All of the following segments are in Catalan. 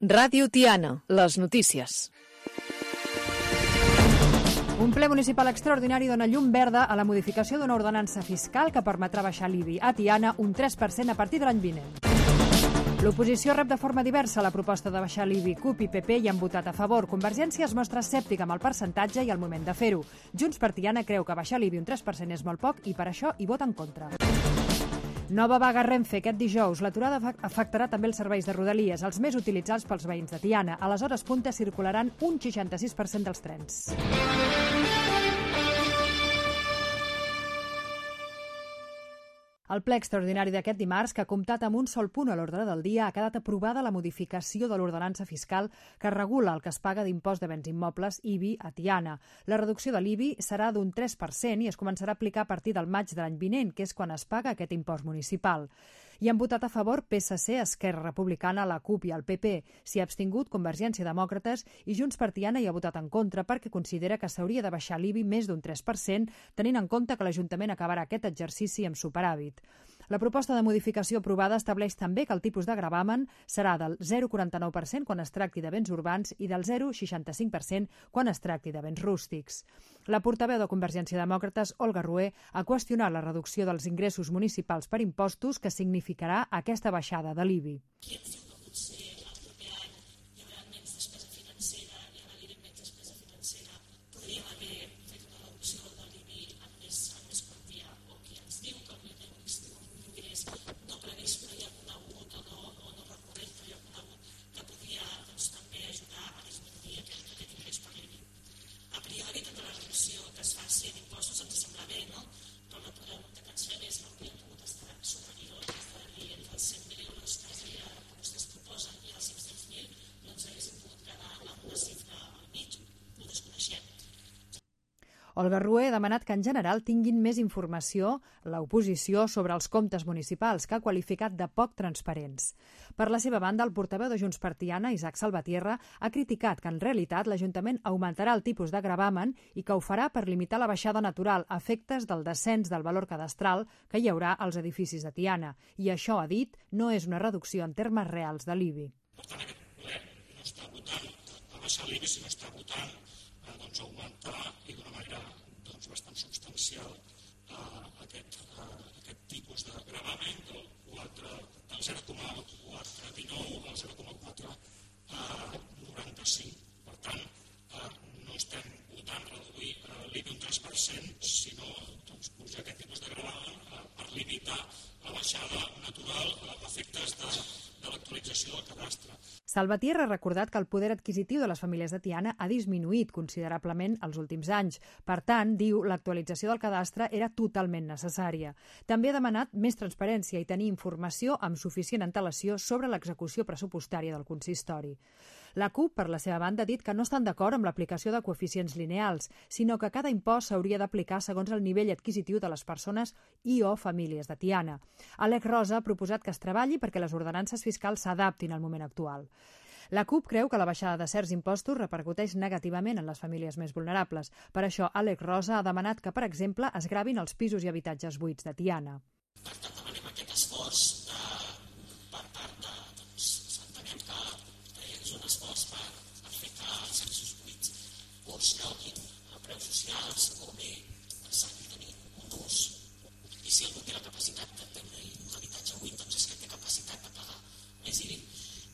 Ràdio Tiana, les notícies. Un ple municipal extraordinari dona llum verda a la modificació d'una ordenança fiscal que permetrà baixar l'IBI a Tiana un 3% a partir de l'any vinent. L'oposició rep de forma diversa la proposta de baixar l'IBI. CUP i PP hi han votat a favor. Convergència es mostra escèptica amb el percentatge i el moment de fer-ho. Junts per Tiana creu que baixar l'IBI un 3% és molt poc i per això hi vota en contra. Nova vaga a Renfe aquest dijous. L'aturada afectarà també els serveis de Rodalies, els més utilitzats pels veïns de Tiana. A les hores punta circularan un 66% dels trens. El ple extraordinari d'aquest dimarts, que ha comptat amb un sol punt a l'ordre del dia, ha quedat aprovada la modificació de l'ordenança fiscal que regula el que es paga d'impost de béns immobles, IBI, a Tiana. La reducció de l'IBI serà d'un 3% i es començarà a aplicar a partir del maig de l'any vinent, que és quan es paga aquest impost municipal. Hi han votat a favor PSC, Esquerra Republicana, la CUP i el PP. S'hi ha abstingut Convergència Demòcrates i Junts per Tiana hi ha votat en contra perquè considera que s'hauria de baixar l'IBI més d'un 3%, tenint en compte que l'Ajuntament acabarà aquest exercici amb superàvit. La proposta de modificació aprovada estableix també que el tipus de gravamen serà del 0,49% quan es tracti de béns urbans i del 0,65% quan es tracti de béns rústics. La portaveu de Convergència Demòcrates, Olga Rué, ha qüestionat la reducció dels ingressos municipals per impostos que significarà aquesta baixada de l'IBI. Olga Rué ha demanat que en general tinguin més informació l'oposició sobre els comptes municipals, que ha qualificat de poc transparents. Per la seva banda, el portaveu de Junts per Tiana, Isaac Salvatierra, ha criticat que en realitat l'Ajuntament augmentarà el tipus de gravamen i que ho farà per limitar la baixada natural a efectes del descens del valor cadastral que hi haurà als edificis de Tiana. I això, ha dit, no és una reducció en termes reals de l'IBI. Per tant, aquest ple no està votant a baixar l'IBI, sinó està votant augmentar i d'una manera bastant substancial aquest tipus de gravament del 0,419 al 0,495. Per tant, no estem votant reduir l'IBI un 3%, sinó pujar aquest tipus de gravamen per limitar la baixada natural a efectes de l'actualització del cadastre. Salvatierra ha recordat que el poder adquisitiu de les famílies de Tiana ha disminuït considerablement els últims anys. Per tant, diu, l'actualització del cadastre era totalment necessària. També ha demanat més transparència i tenir informació amb suficient antelació sobre l'execució pressupostària del consistori. La CUP, per la seva banda, ha dit que no estan d'acord amb l'aplicació de coeficients lineals, sinó que cada impost s'hauria d'aplicar segons el nivell adquisitiu de les persones i o famílies de Tiana. Alec Rosa ha proposat que es treballi perquè les ordenances fiscals s'adaptin al moment actual. La CUP creu que la baixada de certs impostos repercuteix negativament en les famílies més vulnerables. Per això, Alec Rosa ha demanat que, per exemple, es gravin els pisos i habitatges buits de Tiana. Per tant, demanem aquest esforç per part de... entenem que és un esforç per fer que els pisos buits o es lloguin a preus socials o bé s'hagi de tenir un ús. I si algú té la capacitat de tenir un habitatge buit, doncs és que té capacitat de pagar més IBI.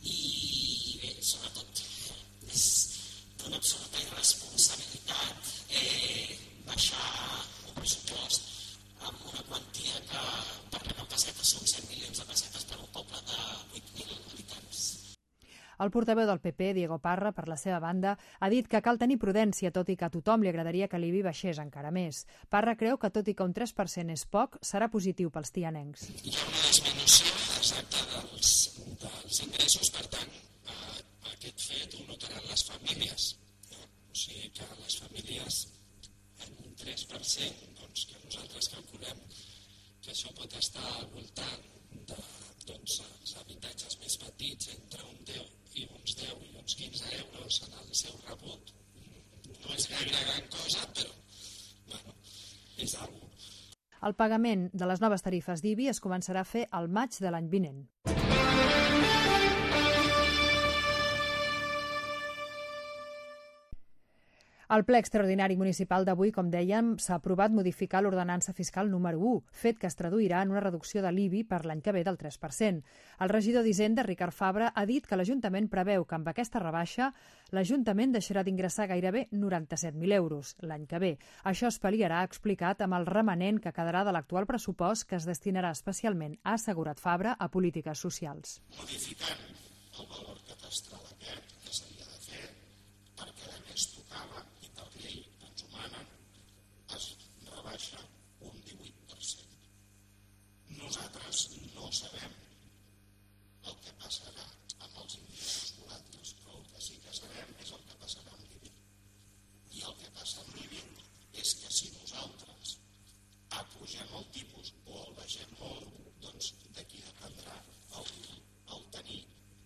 I bé, sobretot, és d'una absoluta irresponsabilitat baixar un pressupost amb una quantia que per rebre pessetes són 100 milions de pessetes per un poble de 8.000 habitants. El portaveu del PP, Diego Parra, per la seva banda, ha dit que cal tenir prudència, tot i que a tothom li agradaria que l'IBI baixés encara més. Parra creu que, tot i que un 3% és poc, serà positiu pels tianencs. Hi ha una disminució exacta dels ingressos, per tant, aquest fet ho notaran les famílies. O sigui que les famílies, en un 3%, doncs que nosaltres calculem que això pot estar al voltant dels habitatges més petits, entre un 10 i uns 10 i uns 15 euros en el seu rebut. No és gaire gran cosa, però bueno, és alguna cosa. El pagament de les noves tarifes d'IBI es començarà a fer al maig de l'any vinent. Al ple extraordinari municipal d'avui, com dèiem, s'ha aprovat modificar l'ordenança fiscal número 1, fet que es traduirà en una reducció de l'IBI per l'any que ve del 3%. El regidor d'Hisenda, Ricard Fabra, ha dit que l'Ajuntament preveu que amb aquesta rebaixa l'Ajuntament deixarà d'ingressar gairebé 97.000 euros l'any que ve. Això es pal·liarà, ha explicat, amb el remanent que quedarà de l'actual pressupost que es destinarà especialment, ha assegurat Fabra, a polítiques socials. Modificant el valor catastral aquest que s'havia de fer perquè a més tocava i per llei ens ho manen, es rebaixa un 18%. Nosaltres no sabem el que passarà amb els ingressos volàtils, però el que sí que sabem és el que passarà amb l'IBI. I el que passa amb l'IBI és que si nosaltres apugem el tipus o el baixem molt, doncs d'aquí dependrà el tenir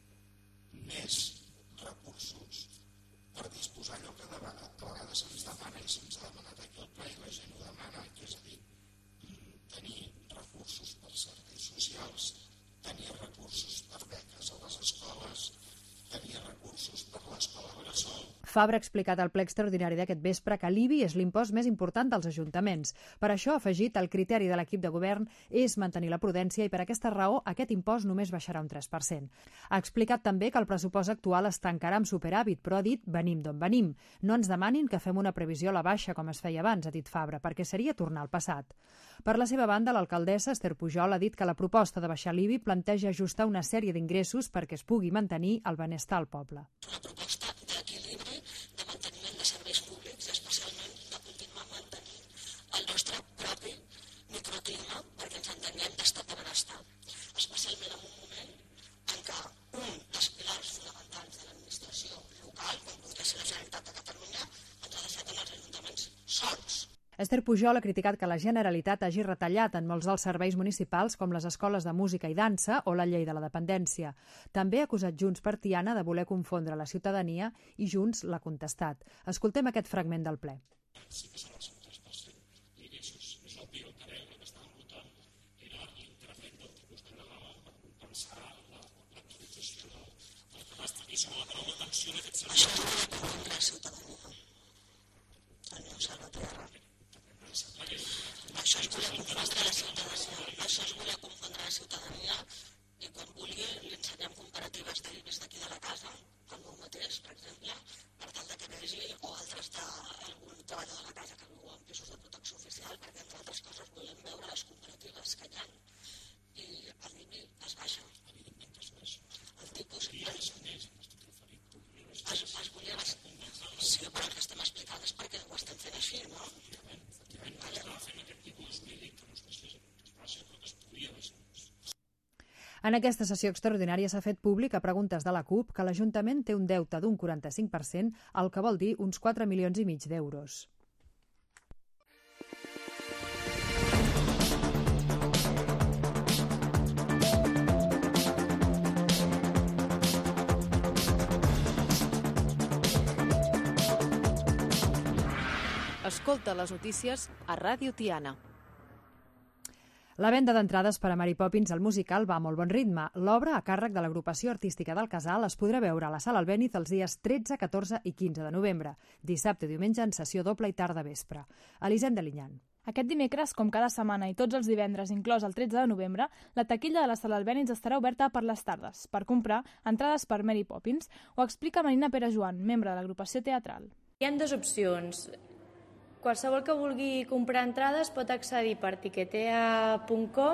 més recursos per disposar allò que a vegades se'ns demana i se'ns ha demanat aquí al ple i la gent ho demana, que és a dir, tenir recursos per serveis socials, tenir recursos per beques a les escoles, tenir recursos per l'escola bressol. Fabra ha explicat al ple extraordinari d'aquest vespre que l'IBI és l'impost més important dels ajuntaments. Per això ha afegit el criteri de l'equip de govern és mantenir la prudència i per aquesta raó aquest impost només baixarà un 3%. Ha explicat també que el pressupost actual es tancarà amb superàvit, però ha dit venim d'on venim. No ens demanin que fem una previsió a la baixa com es feia abans, ha dit Fabra, perquè seria tornar al passat. Per la seva banda, l'alcaldessa Esther Pujol ha dit que la proposta de baixar l'IBI planteja ajustar una sèrie d'ingressos perquè es pugui mantenir el benestar al poble. Una proposta d'equilibri, de manteniment de serveis públics i especialment de continuar mantenint el nostre propi microclima perquè ens entenguem d'estat de benestar, especialment en un moment en què un dels pilars fonamentals de l'administració local, com podria ser la Generalitat de Catalunya, ens ha deixat en els ajuntaments sols. Esther Pujol ha criticat que la Generalitat hagi retallat en molts dels serveis municipals com les escoles de música i dansa o la llei de la dependència. També ha acusat Junts per Tiana de voler confondre la ciutadania i Junts l'ha contestat. Escoltem aquest fragment del ple. Sí que serà el 3%. L'ingressos és obvi, el que estàvem votant era l'increment del tipus de gravamen per compensar l'actualització del cadastre. I sobre la paraula tensió en aquest sentit. Això és voler confondre la ciutadania. Senyor Salvatierra. Això és voler confondre la ciutadania. Això és voler confondre la ciutadania i quan vulgui li ensenyem comparatives d'IBIs d'aquí de la casa, el meu mateix, per exemple, per tal que vegi, o altres d'algun treballador de la casa que viu en pisos de protecció oficial, perquè entre altres coses volem veure les comparatives que hi ha. I l'IBI es baixa. Evidentment que es baixa. El tipus... Es volia... Sí, però el que estem explicant és perquè ho estem fent així, no? En aquesta sessió extraordinària s'ha fet públic a preguntes de la CUP que l'Ajuntament té un deute d'un 45%, el que vol dir uns 4,5 milions d'euros. Escolta les notícies a Ràdio Tiana. La venda d'entrades per a Mary Poppins al musical va a molt bon ritme. L'obra, a càrrec de l'agrupació artística del Casal, es podrà veure a la Sala Albéniz els dies 13, 14 i 15 de novembre, dissabte i diumenge en sessió doble i tarda vespre. Elisenda Linyan. Aquest dimecres, com cada setmana i tots els divendres, inclòs el 13 de novembre, la taquilla de la Sala Albéniz estarà oberta per les tardes, per comprar entrades per Mary Poppins. Ho explica Marina Pere-Joan, membre de l'agrupació teatral. Hi ha dues opcions. Qualsevol que vulgui comprar entrades pot accedir per tiquetea.com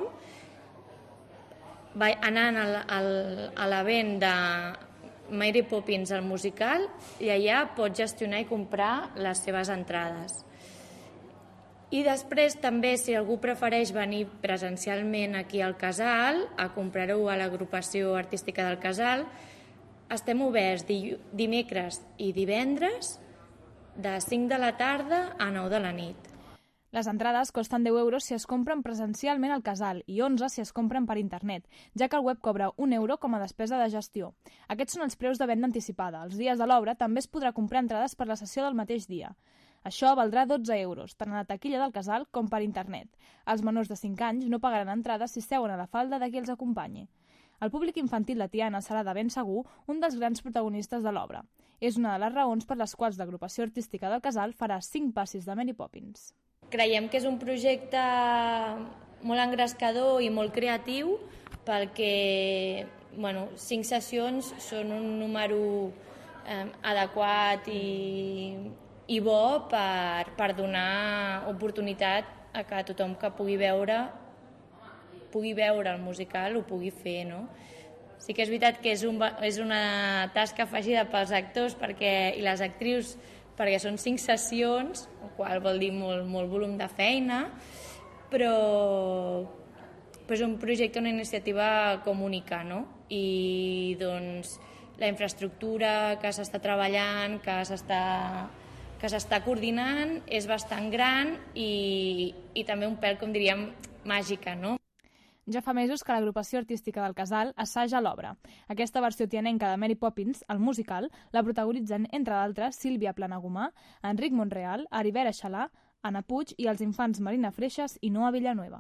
anant a l'event de Mary Poppins al musical i allà pot gestionar i comprar les seves entrades. I després també, si algú prefereix venir presencialment aquí al Casal a comprar-ho a l'agrupació artística del Casal, estem oberts dimecres i divendres de 5 de la tarda a 9 de la nit. Les entrades costen 10 euros si es compren presencialment al Casal i 11 si es compren per internet, ja que el web cobra 1 euro com a despesa de gestió. Aquests són els preus de venda anticipada. Els dies de l'obra també es podrà comprar entrades per la sessió del mateix dia. Això valdrà 12 euros, tant a la taquilla del Casal com per internet. Els menors de 5 anys no pagaran entrades si seuen a la falda de qui els acompanyi. El públic infantil de Tiana serà de ben segur un dels grans protagonistes de l'obra. És una de les raons per les quals l'agrupació artística del Casal farà 5 passis de Mary Poppins. Creiem que és un projecte molt engrescador i molt creatiu perquè 5 sessions són un número adequat i bo per donar oportunitat a que tothom que pugui veure el musical ho pugui fer, no? Sí que és veritat que és una tasca afegida pels actors i les actrius perquè són 5 sessions, el qual vol dir molt volum de feina, però és un projecte, una iniciativa com única, no? I doncs la infraestructura que s'està treballant, que s'està coordinant, és bastant gran i també un pèl, com diríem, màgica, no? Ja fa mesos que l'agrupació artística del Casal assaja l'obra. Aquesta versió tianenca de Mary Poppins, el musical, la protagonitzen, entre d'altres, Sílvia Planagumà, Enric Monreal, Heribert Aixalà, Anna Puig i els infants Marina Freixas i Noa Villanueva.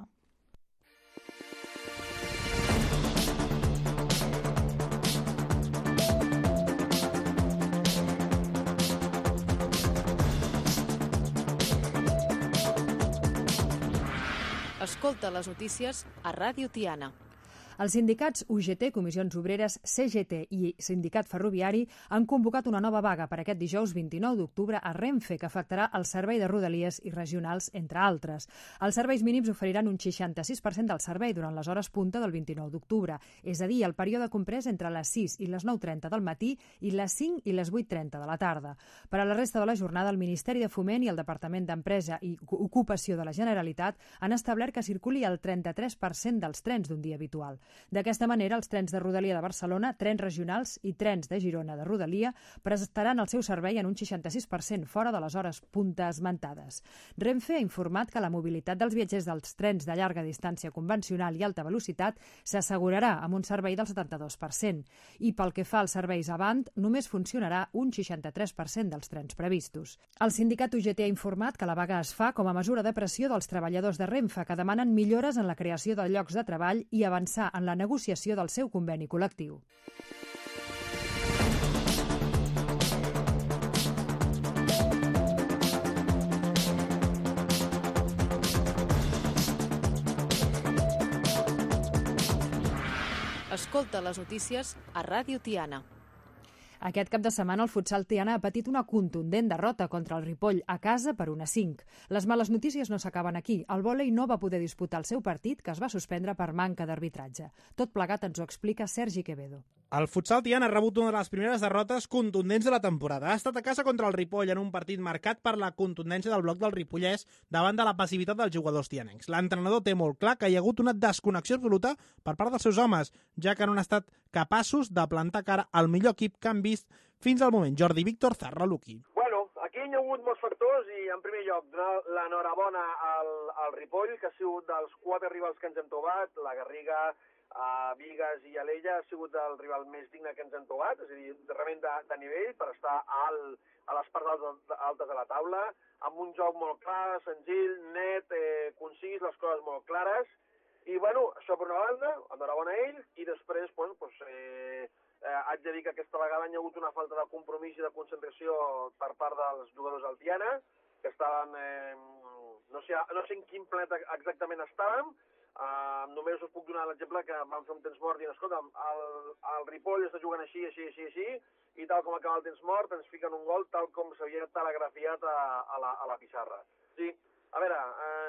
Escolta les notícies a Ràdio Tiana. Els sindicats UGT, Comissions Obreres, CGT i Sindicat Ferroviari han convocat una nova vaga per aquest dijous 29 d'octubre a Renfe, que afectarà el servei de rodalies i regionals, entre altres. Els serveis mínims oferiran un 66% del servei durant les hores punta del 29 d'octubre, és a dir, el període comprès entre les 6 i les 9:30 del matí i les 5 i les 8:30 de la tarda. Per a la resta de la jornada, el Ministeri de Foment i el Departament d'Empresa i Ocupació de la Generalitat han establert que circuli el 33% dels trens d'un dia habitual. D'aquesta manera, els trens de Rodalia de Barcelona, trens regionals i trens de Girona de Rodalia prestaran el seu servei en un 66% fora de les hores punta esmentades. Renfe ha informat que la mobilitat dels viatgers dels trens de llarga distància convencional i alta velocitat s'assegurarà amb un servei del 72%. I pel que fa als serveis avant, només funcionarà un 63% dels trens previstos. El sindicat UGT ha informat que la vaga es fa com a mesura de pressió dels treballadors de Renfe, que demanen millores en la creació de llocs de treball i avançar en la negociació del seu conveni col·lectiu. Escolta les notícies a Ràdio Tiana. Aquest cap de setmana el futsal Tiana ha patit una contundent derrota contra el Ripoll a casa per 1-5. Les males notícies no s'acaben aquí. El vòlei no va poder disputar el seu partit, que es va suspendre per manca d'arbitratge. Tot plegat ens ho explica Sergi Quevedo. El futsal Tiana ha rebut una de les primeres derrotes contundents de la temporada. Ha estat a casa contra el Ripoll en un partit marcat per la contundència del bloc del Ripollès davant de la passivitat dels jugadors tianencs. L'entrenador té molt clar que hi ha hagut una desconnexió absoluta per part dels seus homes, ja que no han estat capaços de plantar cara al millor equip que han vist fins al moment. Jordi Víctor Zarraluqui. Bueno, aquí hi ha hagut molts factors i, en primer lloc, donar l'enhorabona al Ripoll, que ha sigut dels 4 rivals que ens hem trobat. La Garriga, Bigues i Alella ha sigut el rival més digne que ens hem trobat, és a dir, realment de nivell per estar a les parts altes de la taula, amb un joc molt clar, senzill, net, concís, les coses molt clares. I, bueno, això per una banda, enhorabona a ells, i després, bueno, haig de dir que aquesta vegada hi ha hagut una falta de compromís i de concentració per part dels jugadors del Tiana, que estaven, no sé en quin planeta exactament estàvem. Només us puc donar l'exemple que vam fer un temps mort dient, escolta'm, el Ripoll està jugant així, i tal com acaba el temps mort ens fiquen un gol tal com s'havia telegrafiat a la pissarra. Sí, a veure,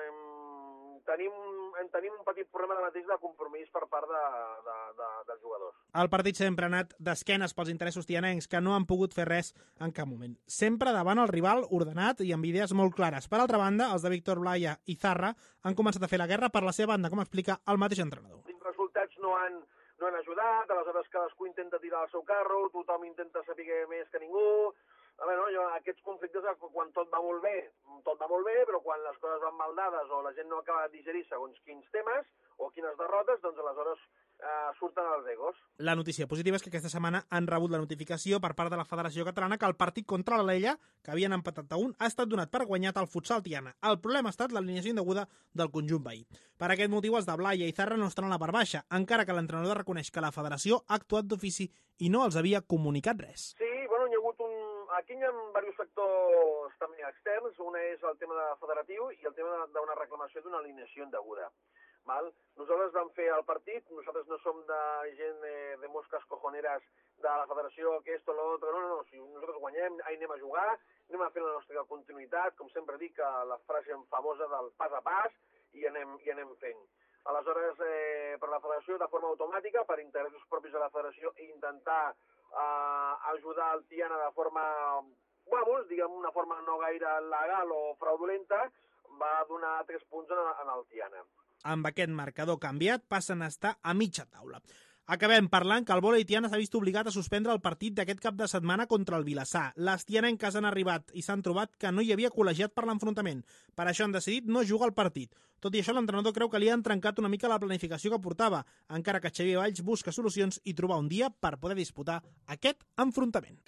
tenim un petit problema de mateix de compromís per part dels jugadors. El partit sempre ha anat d'esquenes pels interessos tianencs, que no han pogut fer res en cap moment. Sempre davant el rival, ordenat i amb idees molt clares. Per altra banda, els de Víctor Blaya i Zarra han començat a fer la guerra per la seva banda, com explica el mateix entrenador. Els resultats no han ajudat, aleshores cadascú intenta tirar el seu carro, tothom intenta saber més que ningú. A veure, aquests conflictes, quan tot va molt bé, però quan les coses van mal dades o la gent no acaba de digerir segons quins temes o quines derrotes, doncs aleshores surten els egos. La notícia positiva és que aquesta setmana han rebut la notificació per part de la Federació Catalana que el partit contra l'Alella, que havien empatat a 1, ha estat donat per guanyat al futsal Tiana. El problema ha estat l'alineació indeguda del conjunt veí. Per aquest motiu, els de Blaya i Zarra no estan a la part baixa, encara que l'entrenador reconeix que la Federació ha actuat d'ofici i no els havia comunicat res. Sí, bueno, hi ha hagut aquí hi ha diversos factors també externs. Un és el tema federatiu i el tema d'una reclamació d'una alineació indeguda. Val? Nosaltres vam fer el partit, nosaltres no som de gent de mosques cojoneres de la federació, que esto, lo otro, no. Si nosaltres guanyem, anem a jugar, anem a fer la nostra continuïtat, com sempre dic, la frase famosa del pas a pas, i anem fent. Aleshores, per la federació, de forma automàtica, per interessos propis de la federació, intentar ajudar el Tiana de forma, diguem, una forma no gaire legal o fraudulenta, va donar 3 punts en el Tiana. Amb aquest marcador canviat passen a estar a mitja taula. Acabem parlant que el vòlei Tiana s'ha vist obligat a suspendre el partit d'aquest cap de setmana contra el Vilassar. Les tianenques han arribat i s'han trobat que no hi havia col·legiat per l'enfrontament. Per això han decidit no jugar el partit. Tot i això, l'entrenador creu que li han trencat una mica la planificació que portava, encara que Xavier Valls busca solucions i trobar un dia per poder disputar aquest enfrontament.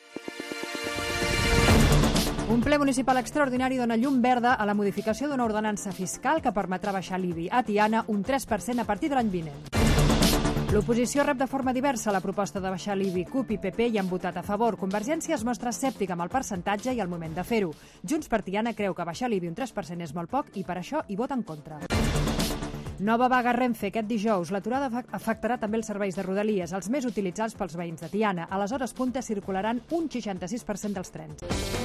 Un ple municipal extraordinari dona llum verda a la modificació d'una ordenança fiscal que permetrà baixar l'IBI a Tiana un 3% a partir de l'any vinent. L'oposició rep de forma diversa la proposta de baixar l'IBI. CUP i PP hi han votat a favor. Convergència es mostra escèptica amb el percentatge i el moment de fer-ho. Junts per Tiana creu que baixar l'IBI un 3% és molt poc i per això hi vota en contra. Nova vaga a Renfe aquest dijous. L'aturada afectarà també els serveis de Rodalies, els més utilitzats pels veïns de Tiana. A les hores punta circularan un 66% dels trens.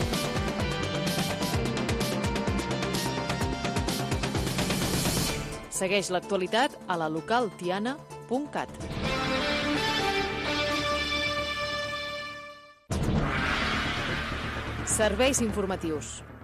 Segueix l'actualitat a la localtiana.cat. Serveis informatius.